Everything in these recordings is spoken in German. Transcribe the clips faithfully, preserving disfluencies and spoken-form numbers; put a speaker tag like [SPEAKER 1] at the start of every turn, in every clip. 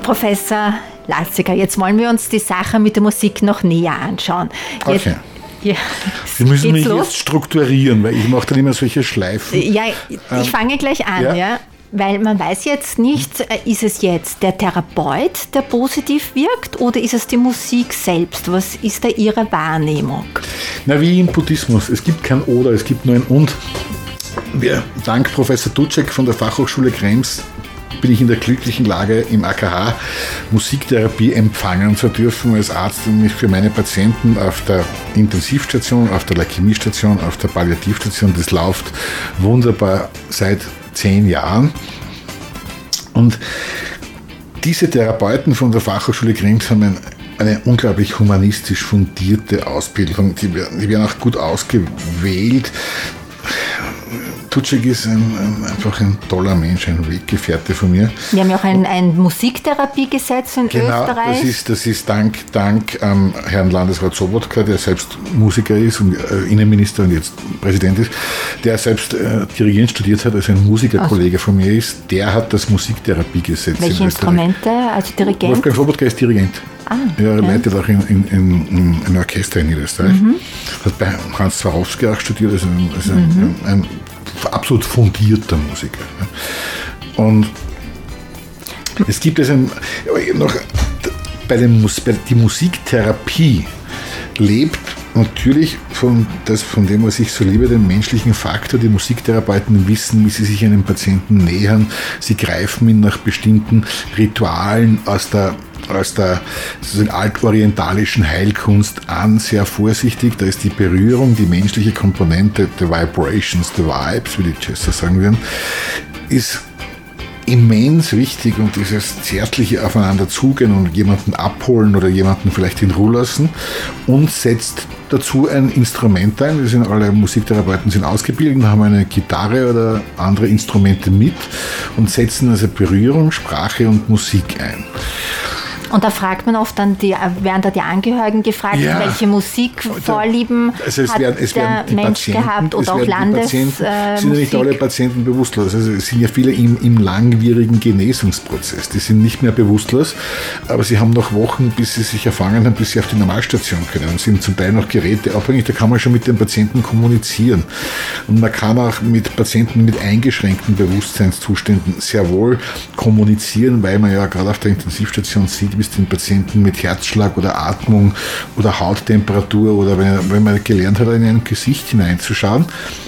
[SPEAKER 1] Professor Latziger, jetzt wollen wir uns die Sache mit der Musik noch näher anschauen. Jetzt,
[SPEAKER 2] okay.
[SPEAKER 1] Ja,
[SPEAKER 2] Sie müssen mich
[SPEAKER 1] los?
[SPEAKER 2] jetzt strukturieren, weil ich mache dann immer solche Schleifen.
[SPEAKER 1] Ja, ich ähm, fange gleich an, ja. ja. Weil man weiß jetzt nicht, ist es jetzt der Therapeut, der positiv wirkt, oder ist es die Musik selbst? Was ist da Ihre Wahrnehmung?
[SPEAKER 2] Na, wie im Buddhismus. Es gibt kein Oder, es gibt nur ein Und. Wir, dank Professor Ducek von der Fachhochschule Krems bin ich in der glücklichen Lage, im A K H Musiktherapie empfangen zu dürfen als Arzt und mich für meine Patienten auf der Intensivstation, auf der Leukämiestation, auf der Palliativstation. Das läuft wunderbar seit zehn Jahren. Und diese Therapeuten von der Fachhochschule Krems haben ein, eine unglaublich humanistisch fundierte Ausbildung. Die, die werden auch gut ausgewählt. Ducek ist ein, ein, einfach ein toller Mensch, ein Weggefährte von mir.
[SPEAKER 1] Wir haben ja auch ein, ein Musiktherapiegesetz in
[SPEAKER 2] genau,
[SPEAKER 1] Österreich.
[SPEAKER 2] Das ist, das ist dank, dank ähm, Herrn Landesrat Sobotka, der selbst Musiker ist und äh, Innenminister und jetzt Präsident ist, der selbst äh, Dirigent studiert hat, also ein Musikerkollege von mir ist, der hat das Musiktherapiegesetz.
[SPEAKER 1] Welche Instrumente? Also Dirigent?
[SPEAKER 2] Wolfgang Sobotka ist Dirigent.
[SPEAKER 1] Ah,
[SPEAKER 2] er
[SPEAKER 1] okay.
[SPEAKER 2] leitet auch in, in, in, in ein Orchester in Niederösterreich. Mhm. Hat bei Hans Swarovski auch studiert, also, ein, also mhm. ein, ein absolut fundierter Musiker. Und es gibt also noch bei dem bei die Musiktherapie lebt natürlich von, das, von dem, was ich so liebe, den menschlichen Faktor. Die Musiktherapeuten wissen, wie sie sich einem Patienten nähern. Sie greifen ihn nach bestimmten Ritualen aus der aus der altorientalischen Heilkunst an, sehr vorsichtig. Da ist die Berührung, die menschliche Komponente, the vibrations, the vibes, wie die Jazzer sagen würden, ist immens wichtig, und dieses zärtliche Aufeinander zugehen und jemanden abholen oder jemanden vielleicht in Ruhe lassen, und setzt dazu ein Instrument ein. Wir sind alle Musiktherapeuten, sind ausgebildet, haben eine Gitarre oder andere Instrumente mit und setzen also Berührung, Sprache und Musik ein.
[SPEAKER 1] Und da fragt man oft dann, die, werden da die Angehörigen gefragt, ja, welche Musikvorlieben
[SPEAKER 2] also es
[SPEAKER 1] hat
[SPEAKER 2] werden, es
[SPEAKER 1] der
[SPEAKER 2] werden die
[SPEAKER 1] Mensch
[SPEAKER 2] Patienten,
[SPEAKER 1] gehabt oder auch Landes.
[SPEAKER 2] Es
[SPEAKER 1] äh,
[SPEAKER 2] sind ja nicht alle Patienten bewusstlos. Also es sind ja viele im, im langwierigen Genesungsprozess. Die sind nicht mehr bewusstlos, aber sie haben noch Wochen, bis sie sich erfangen haben, bis sie auf die Normalstation können, und sind zum Teil noch Geräte abhängig. Da kann man schon mit den Patienten kommunizieren. Und man kann auch mit Patienten mit eingeschränkten Bewusstseinszuständen sehr wohl kommunizieren, weil man ja gerade auf der Intensivstation sieht, bis den Patienten mit Herzschlag oder Atmung oder Hauttemperatur oder wenn, wenn man gelernt hat, in ein Gesicht hineinzuschauen.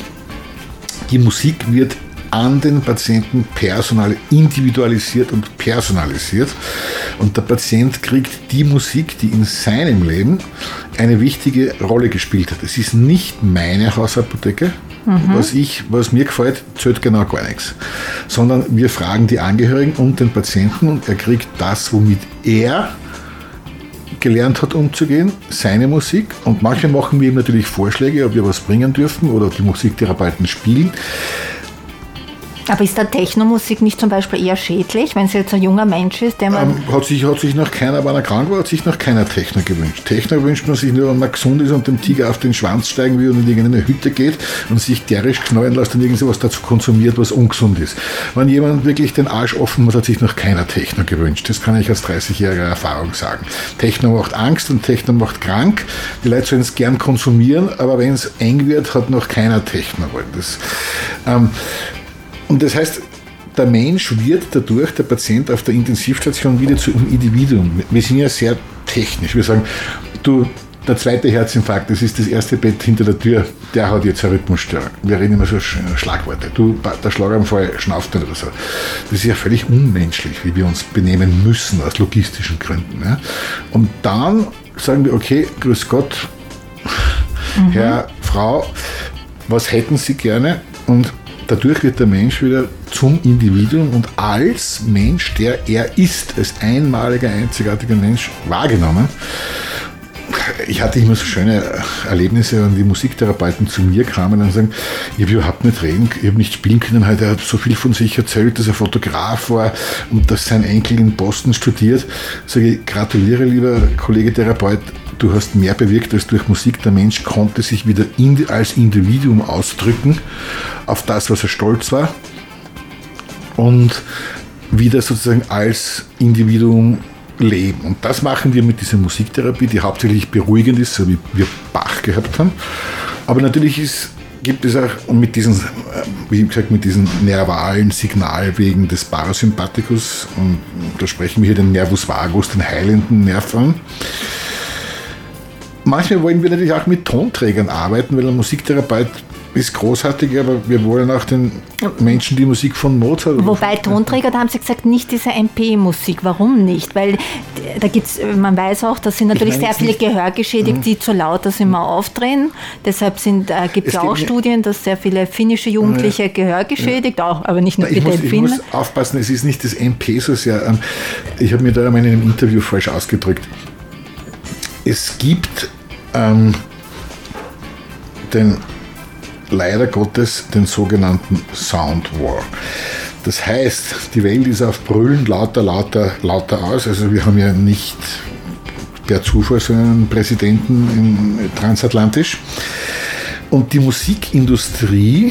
[SPEAKER 2] Die Musik wird an den Patienten personal individualisiert und personalisiert, und der Patient kriegt die Musik, die in seinem Leben eine wichtige Rolle gespielt hat. Es ist nicht meine Hausapotheke. Mhm. Was, ich, was mir gefällt, zählt genau gar nichts. Sondern wir fragen die Angehörigen und den Patienten, und er kriegt das, womit er gelernt hat umzugehen, seine Musik. Und manche machen wir ihm natürlich Vorschläge, ob wir was bringen dürfen oder die Musiktherapeuten spielen.
[SPEAKER 1] Aber ist da Technomusik nicht zum Beispiel eher schädlich, wenn es jetzt ein junger Mensch ist, der man...
[SPEAKER 2] Ähm, hat, sich, hat sich noch keiner, wenn er krank war, hat sich noch keiner Techno gewünscht. Techno wünscht man sich nur, wenn man gesund ist und dem Tiger auf den Schwanz steigen will und in irgendeine Hütte geht und sich gärisch knallen lässt und irgend sowas dazu konsumiert, was ungesund ist. Wenn jemand wirklich den Arsch offen hat, hat sich noch keiner Techno gewünscht. Das kann ich aus dreißigjähriger Erfahrung sagen. Techno macht Angst und Techno macht krank. Die Leute sollen es gern konsumieren, aber wenn es eng wird, hat noch keiner Techno wollen. Das, ähm, Und das heißt, der Mensch wird dadurch, der Patient auf der Intensivstation, wieder zu einem Individuum. Wir sind ja sehr technisch. Wir sagen, du, der zweite Herzinfarkt, das ist das erste Bett hinter der Tür, der hat jetzt eine Rhythmusstörung. Wir reden immer so Schlagworte. Du, der Schlaganfall schnauft nicht oder so. Das ist ja völlig unmenschlich, wie wir uns benehmen müssen, aus logistischen Gründen. Ja. Und dann sagen wir, okay, grüß Gott, mhm. Herr, Frau, was hätten Sie gerne? Und dadurch wird der Mensch wieder zum Individuum und als Mensch, der er ist, als einmaliger, einzigartiger Mensch wahrgenommen. Ich hatte immer so schöne Erlebnisse, wenn die Musiktherapeuten zu mir kamen und sagen, ich habe überhaupt nicht reden, ich habe nicht spielen können, heute er hat so viel von sich erzählt, dass er Fotograf war und dass sein Enkel in Boston studiert. Sage ich, gratuliere, lieber Kollege Therapeut, du hast mehr bewirkt als durch Musik. Der Mensch konnte sich wieder in, als Individuum ausdrücken auf das, was er stolz war. Und wieder sozusagen als Individuum leben. Und das machen wir mit dieser Musiktherapie, die hauptsächlich beruhigend ist, so wie wir Bach gehabt haben. Aber natürlich ist, gibt es auch mit diesen, wie gesagt, mit diesen nervalen Signalwegen des Parasympathikus, und da sprechen wir hier den Nervus vagus, den heilenden Nerv an. Manchmal wollen wir natürlich auch mit Tonträgern arbeiten, weil ein Musiktherapeut ist großartig, aber wir wollen auch den Menschen die Musik von Mozart.
[SPEAKER 1] Wobei Tonträger, da haben Sie gesagt, nicht diese M P-Musik. Warum nicht? Weil da gibt's, man weiß auch, da sind natürlich sehr viele Gehörgeschädigt, die zu laut das immer aufdrehen. Deshalb äh, gibt es auch Studien, dass sehr viele finnische Jugendliche ja. gehörgeschädigt, auch, aber nicht nur
[SPEAKER 2] ich
[SPEAKER 1] bitte
[SPEAKER 2] muss,
[SPEAKER 1] in Finnland.
[SPEAKER 2] Ich muss aufpassen, es ist nicht das M P so sehr. Ich habe mir da einmal in einem Interview falsch ausgedrückt. Es gibt ähm, den leider Gottes den sogenannten Sound War. Das heißt, die Welt ist auf Brüllen lauter, lauter, lauter aus. Also wir haben ja nicht per Zufall so einen Präsidenten in transatlantisch. Und die Musikindustrie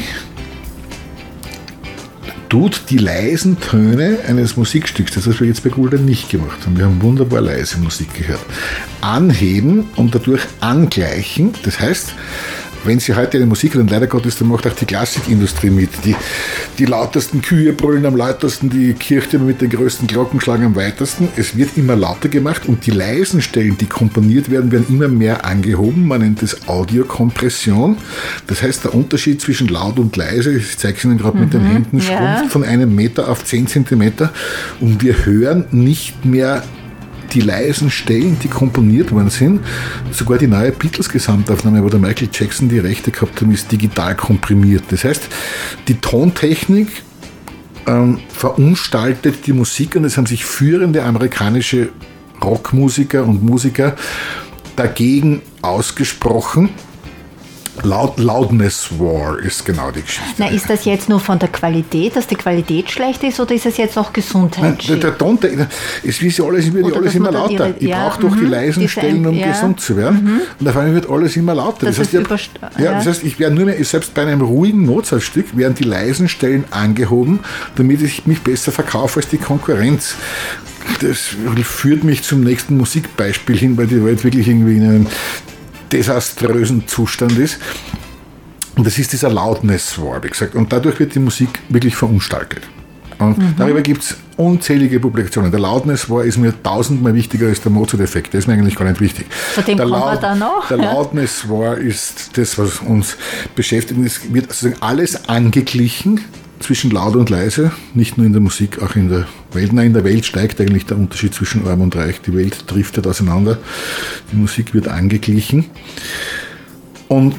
[SPEAKER 2] tut die leisen Töne eines Musikstücks, das was wir jetzt bei Gulda nicht gemacht haben, wir haben wunderbar leise Musik gehört, anheben und dadurch angleichen. Das heißt, wenn Sie heute eine Musik hören, leider Gottes, dann macht auch die Klassikindustrie mit. Die, die lautesten Kühe brüllen am lautesten, die Kirchtürme mit den größten Glocken schlagen am weitesten. Es wird immer lauter gemacht und die leisen Stellen, die komponiert werden, werden immer mehr angehoben. Man nennt das Audiokompression. Das heißt, der Unterschied zwischen laut und leise, ich zeige es Ihnen gerade mhm, mit den Händen, schrumpft ja. von einem Meter auf zehn Zentimeter und wir hören nicht mehr die leisen Stellen, die komponiert worden sind. Sogar die neue Beatles-Gesamtaufnahme, wo der Michael Jackson die Rechte gehabt hat, ist digital komprimiert. Das heißt, die Tontechnik ähm, verunstaltet die Musik und es haben sich führende amerikanische Rockmusiker und Musiker dagegen ausgesprochen. Loud, Loudness War ist genau die Geschichte.
[SPEAKER 1] Na, ist das jetzt nur von der Qualität, dass die Qualität schlecht ist, oder ist es jetzt auch gesundheitsschädlich? Der, der
[SPEAKER 2] Ton, es wird alles, wird alles immer lauter. Ihre, ich ja, brauche doch die leisen Stellen, um ja. gesund zu werden. Mhm. Und auf einmal wird alles immer lauter. Das, das, heißt, ich, überst- ja, ja. das heißt, ich werde nur mehr, selbst bei einem ruhigen Mozart-Stück werden die leisen Stellen angehoben, damit ich mich besser verkaufe als die Konkurrenz. Das führt mich zum nächsten Musikbeispiel hin, weil die Welt wirklich irgendwie in einem desaströsen Zustand ist. Und das ist dieser Loudness War, wie gesagt. Und dadurch wird die Musik wirklich verunstaltet. Und mhm. darüber gibt es unzählige Publikationen. Der Loudness War ist mir tausendmal wichtiger als der Mozart-Effekt. Der ist mir eigentlich gar nicht wichtig.
[SPEAKER 1] Zu dem kommen wir da noch.
[SPEAKER 2] Der Loudness War ist das, was uns beschäftigt. Es wird sozusagen alles angeglichen zwischen laut und leise, nicht nur in der Musik, auch in der Welt. Nein, in der Welt steigt eigentlich der Unterschied zwischen arm und reich. Die Welt driftet auseinander, die Musik wird angeglichen. Und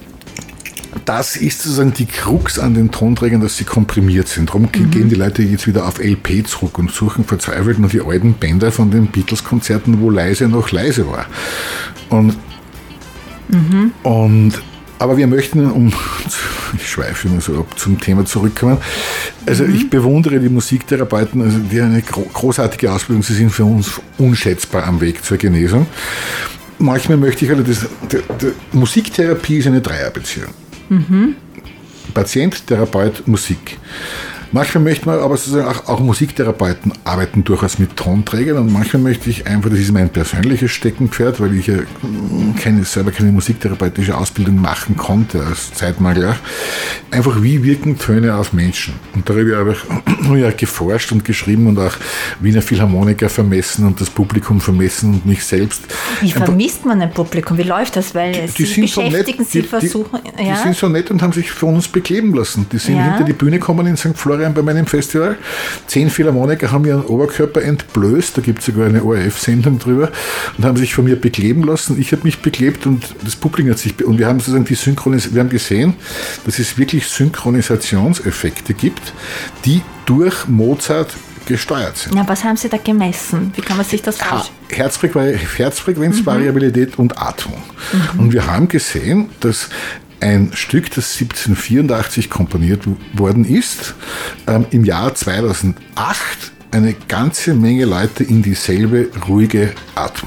[SPEAKER 2] das ist sozusagen die Krux an den Tonträgern, dass sie komprimiert sind. Darum mhm. gehen die Leute jetzt wieder auf L P zurück und suchen verzweifelt nur die alten Bänder von den Beatles-Konzerten, wo leise noch leise war. Und, mhm. und aber wir möchten, um, ich schweife immer so ab, zum Thema zurückkommen. Also mhm. ich bewundere die Musiktherapeuten, also die eine gro- großartige Ausbildung, sie sind für uns unschätzbar am Weg zur Genesung. Manchmal möchte ich, also das, die, die Musiktherapie ist eine Dreierbeziehung. Mhm. Patient, Therapeut, Musik. Manchmal möchte man aber sozusagen auch, auch Musiktherapeuten arbeiten durchaus mit Tonträgern und manchmal möchte ich einfach, das ist mein persönliches Steckenpferd, weil ich ja keine, selber keine musiktherapeutische Ausbildung machen konnte, als Zeitmangel, einfach wie wirken Töne auf Menschen. Und darüber habe ich ja geforscht und geschrieben und auch Wiener Philharmoniker vermessen und das Publikum vermessen und mich selbst.
[SPEAKER 1] Wie vermisst man ein Publikum? Wie läuft das? Weil die, die Sie beschäftigen, so nett, Sie die, versuchen...
[SPEAKER 2] Die,
[SPEAKER 1] ja?
[SPEAKER 2] die sind so nett und haben sich von uns bekleben lassen. Die sind ja. hinter die Bühne gekommen in Sankt Florian bei meinem Festival. Zehn Philharmoniker haben ihren Oberkörper entblößt, da gibt es sogar eine O R F-Sendung drüber, und haben sich von mir bekleben lassen. Ich habe mich beklebt und das Publikum hat sich, be- und wir haben sozusagen die Synchronis- wir haben gesehen, dass es wirklich Synchronisationseffekte gibt, die durch Mozart gesteuert sind.
[SPEAKER 1] Na, was haben Sie da gemessen? Wie kann man sich das vorstellen?
[SPEAKER 2] Herzfrequ- Herzfrequenzvariabilität mhm. und Atmung. Mhm. Und wir haben gesehen, dass ein Stück, das siebzehnhundertvierundachtzig komponiert worden ist, ähm, im Jahr zweitausendacht eine ganze Menge Leute in dieselbe ruhige Atmung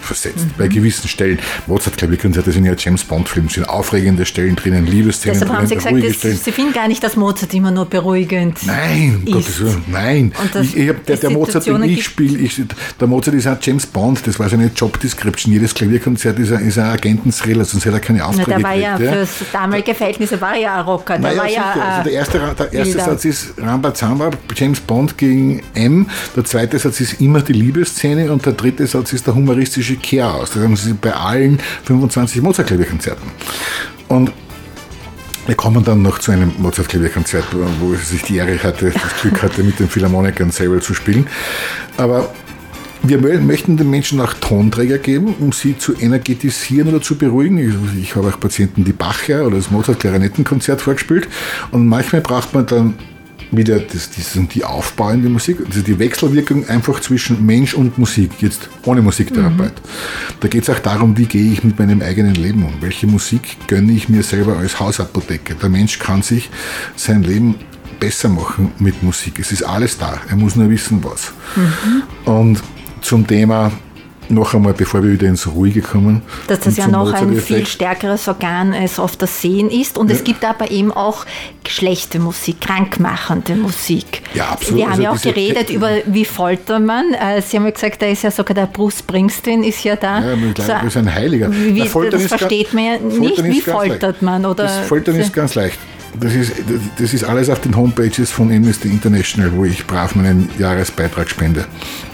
[SPEAKER 2] versetzt. Mhm. Bei gewissen Stellen. Mozart-Klavierkonzerte sind ja James-Bond-Filme, sind aufregende Stellen drinnen, Liebesszenen
[SPEAKER 1] Deshalb haben Sie
[SPEAKER 2] drinnen,
[SPEAKER 1] gesagt, das, Sie finden gar nicht, dass Mozart immer nur beruhigend
[SPEAKER 2] Nein,
[SPEAKER 1] ist.
[SPEAKER 2] Gottes Willen, nein. Ich, ich hab, der, der Mozart, den ich spiele, ich, der Mozart ist auch James Bond, das war seine Job-Description. Jedes Klavierkonzert ist ein, ist ein Agenten-Thriller, sonst hätte er keine Aufträge
[SPEAKER 1] gekriegt. Der war
[SPEAKER 2] gekriegt,
[SPEAKER 1] ja, für damalige Verhältnisse war er ja ein Rocker. Der
[SPEAKER 2] naja,
[SPEAKER 1] war ja,
[SPEAKER 2] also der erste, der erste Satz ist Rambazamba, James Bond gegen M. Der zweite Satz ist immer die Liebesszene und der dritte Satz ist der humoristische Kehr aus. Das haben sie bei allen fünfundzwanzig Mozart-Klavierkonzerten. Und wir kommen dann noch zu einem Mozart-Klavierkonzert, wo ich sich die Ehre hatte, das Glück hatte, mit den Philharmonikern selber zu spielen. Aber wir möchten den Menschen auch Tonträger geben, um sie zu energetisieren oder zu beruhigen. Ich, ich habe auch Patienten die Bachler oder das Mozart-Klarinettenkonzert vorgespielt. Und manchmal braucht man dann wieder das, das, die aufbauende Musik, also die Wechselwirkung einfach zwischen Mensch und Musik, jetzt ohne Musiktherapeut. Mhm. Da geht es auch darum, wie gehe ich mit meinem eigenen Leben um? Welche Musik gönne ich mir selber als Hausapotheke? Der Mensch kann sich sein Leben besser machen mit Musik. Es ist alles da. Er muss nur wissen, was. Mhm. Und zum Thema noch einmal, bevor wir wieder ins Ruhige kommen.
[SPEAKER 1] Dass das ja noch ein viel stärkeres Organ als oft das Sehen ist. Und ja. es gibt aber eben auch schlechte Musik, krankmachende Musik.
[SPEAKER 2] Ja, absolut.
[SPEAKER 1] Wir haben
[SPEAKER 2] also
[SPEAKER 1] ja auch geredet über, wie foltert man. Sie haben ja gesagt, da ist ja sogar der Bruce Springsteen ist ja da.
[SPEAKER 2] Ja, ich glaube, so, ist ein Heiliger.
[SPEAKER 1] Wie, das versteht man ja nicht. Wie foltert leicht. man? Oder
[SPEAKER 2] das Foltern ist ganz leicht. Das ist, das ist alles auf den Homepages von Amnesty International, wo ich brav meinen Jahresbeitrag spende.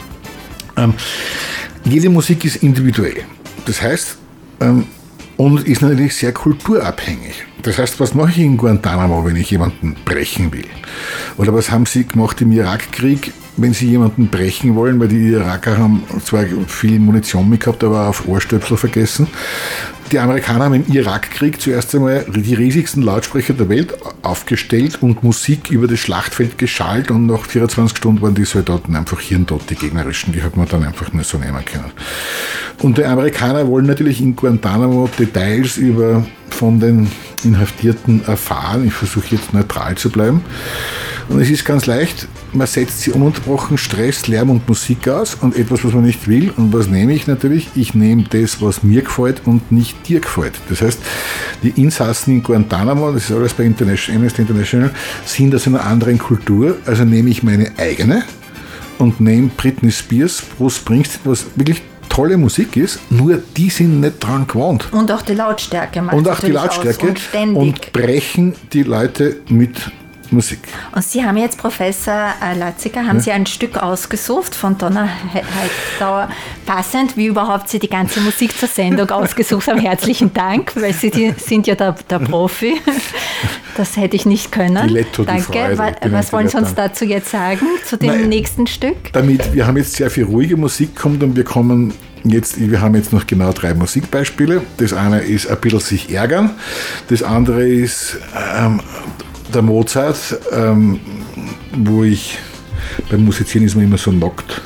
[SPEAKER 2] Ähm, Jede Musik ist individuell. Das heißt, ähm, und ist natürlich sehr kulturabhängig. Das heißt, was mache ich in Guantanamo, wenn ich jemanden brechen will? Oder was haben Sie gemacht im Irakkrieg, wenn Sie jemanden brechen wollen? Weil die Iraker haben zwar viel Munition mitgehabt, aber auf Ohrstöpsel vergessen. Die Amerikaner haben im Irakkrieg zuerst einmal die riesigsten Lautsprecher der Welt aufgestellt und Musik über das Schlachtfeld geschallt und nach vierundzwanzig Stunden waren die Soldaten einfach hirntot, die gegnerischen. Die hat man dann einfach nur so nehmen können. Und die Amerikaner wollen natürlich in Guantanamo Details über von den Inhaftierten erfahren. Ich versuche jetzt neutral zu bleiben. Und es ist ganz leicht, man setzt sie ununterbrochen Stress, Lärm und Musik aus und etwas, was man nicht will. Und was nehme ich natürlich? Ich nehme das, was mir gefällt und nicht dir gefällt. Das heißt, die Insassen in Guantanamo, das ist alles bei International, Amnesty International, sind aus einer anderen Kultur. Also nehme ich meine eigene und nehme Britney Spears, Bruce Springsteen, was wirklich tolle Musik ist, nur die sind nicht dran gewohnt.
[SPEAKER 1] Und auch die Lautstärke macht
[SPEAKER 2] Und auch die Lautstärke
[SPEAKER 1] und, ständig.
[SPEAKER 2] und brechen die Leute mit Musik.
[SPEAKER 1] Und Sie haben jetzt, Professor Leutziger, haben ja. Sie ein Stück ausgesucht von Donna Hightower, passend, wie überhaupt Sie die ganze Musik zur Sendung ausgesucht haben. Herzlichen Dank, weil Sie die, sind ja der, der Profi. Das hätte ich nicht können.
[SPEAKER 2] Die Letto, die
[SPEAKER 1] Danke.
[SPEAKER 2] Freude.
[SPEAKER 1] Was, was wollen Sie uns dazu jetzt sagen, zu dem Nein, nächsten Stück?
[SPEAKER 2] Damit, wir haben jetzt sehr viel ruhige Musik kommt und wir kommen Jetzt, wir haben jetzt noch genau drei Musikbeispiele. Das eine ist ein bisschen sich ärgern. Das andere ist ähm, der Mozart, ähm, wo ich beim Musizieren ist man immer so nackt.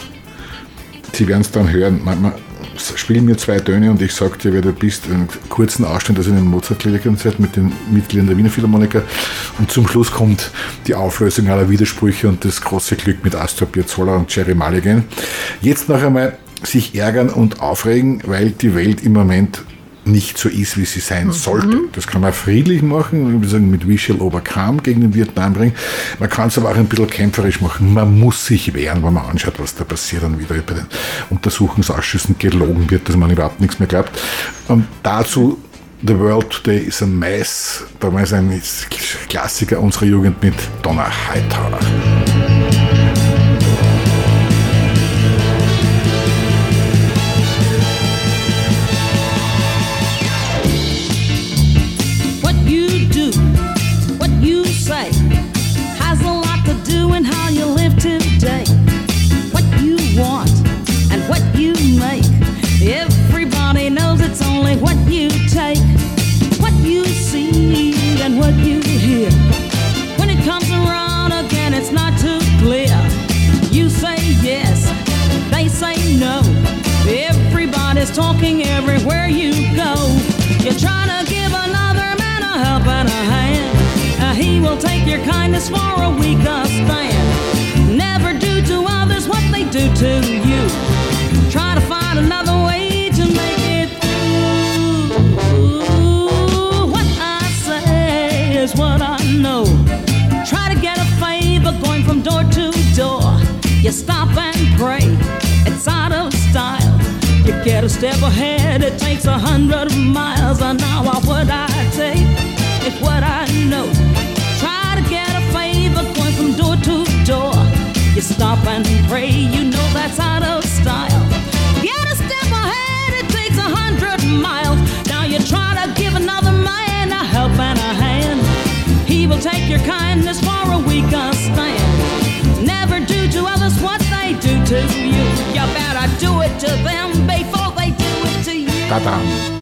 [SPEAKER 2] Sie werden es dann hören. Manchmal spielen mir zwei Töne und ich sage dir, wer du bist, einen kurzen Ausschnitt aus einem Mozart-Klavierkonzert mit den Mitgliedern der Wiener Philharmoniker und zum Schluss kommt die Auflösung aller Widersprüche und das große Glück mit Astor Piazzolla und Jerry Mulligan. Jetzt noch einmal sich ärgern und aufregen, weil die Welt im Moment nicht so ist, wie sie sein mhm. sollte. Das kann man friedlich machen, wir sagen mit We Shall Overcome gegen den Vietnamkrieg. Man kann es aber auch ein bisschen kämpferisch machen. Man muss sich wehren, wenn man anschaut, was da passiert und wieder bei den Untersuchungsausschüssen gelogen wird, dass man überhaupt nichts mehr glaubt. Und dazu The World Today is a Mess. Damals ein Klassiker unserer Jugend mit Donna Hightower.
[SPEAKER 3] Everybody knows it's only what you take, what you see and what you hear. When it comes around again, it's not too clear. You say yes, they say no. Everybody's talking everywhere you go. You're trying to give another man a helping a hand. Uh, he will take your kindness for a weaker stand. Never do to others what they do to you. Try to find another way to You stop and pray, it's out of style. You get a step ahead, it takes a hundred miles. And now what I take is what I know. Try to get a favor going from door to door. You stop and pray, you know that's out of style. Get a step ahead, it takes a hundred miles. Now you try to give another man a help and a hand. He will take your kindness for a weaker stand. Never do to others what they do to you. You better do it to them before they do it to you.
[SPEAKER 2] Ta-dam.